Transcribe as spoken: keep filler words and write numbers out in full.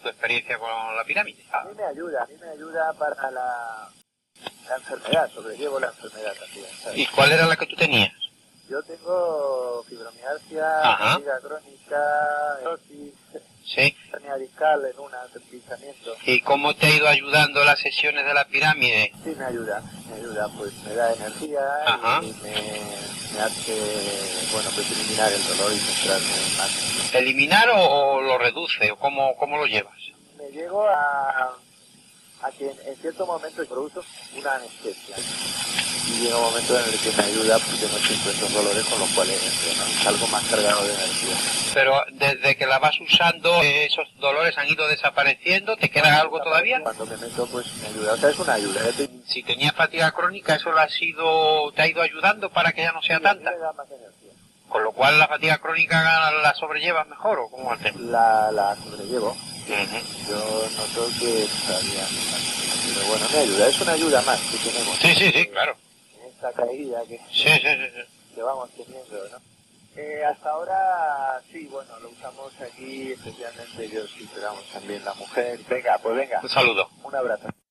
tu experiencia con la pirámide? A mí me ayuda, a mí me ayuda para la, la enfermedad, sobrellevo la enfermedad también, ¿sabes? ¿Y cuál era la que tú tenías? Yo tengo fibromialgia, Ajá. fatiga crónica, neurosis, Sí. hernia discal en una, deslizamiento. ¿Y cómo te ha ido ayudando las sesiones de la pirámide? Sí, me ayuda, me ayuda, pues me da energía. Ajá. Y me, me hace, bueno, pues eliminar el dolor y centrarme más. ¿Eliminar o, o lo reduce? ¿O cómo, cómo lo llevas? Me llego a, a que en, en cierto momento produzco una anestesia. Y llega un momento en el que me ayuda porque no siento esos dolores, con lo cual ¿no? salgo más cargado de energía. Pero desde que la vas usando, esos dolores han ido desapareciendo, ¿te queda algo todavía? Cuando me meto, pues me ayuda, o sea, es una ayuda. ¿eh? Si tenías fatiga crónica, ¿eso lo ha sido, te ha ido ayudando para que ya no sea Sí, tanta? me da más energía. Con lo cual la fatiga crónica la sobrellevas mejor, ¿o cómo haces? La, la sobrellevo. Uh-huh. Yo noto que todavía, pero bueno, me ayuda, es una ayuda más que tenemos. Sí, sí, sí, claro. En esta caída que, Sí, sí, sí, sí. que vamos teniendo, ¿no? Eh, hasta ahora, sí, bueno, lo usamos aquí, especialmente yo sí, pero vamos, también la mujer. Venga, pues venga. Un saludo. Un abrazo.